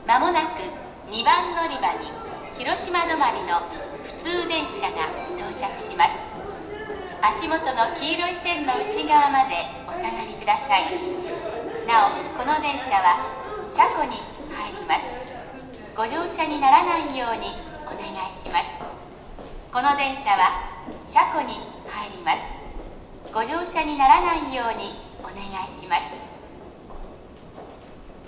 まもなく2番乗り場に広島止まりの普通電車が到着します。足元の黄色い線の内側までお下がりください。なお、この電車は車庫に入ります。ご乗車にならないようにお願いします。この電車は車庫に入ります。ご乗車にならないようにお願いします。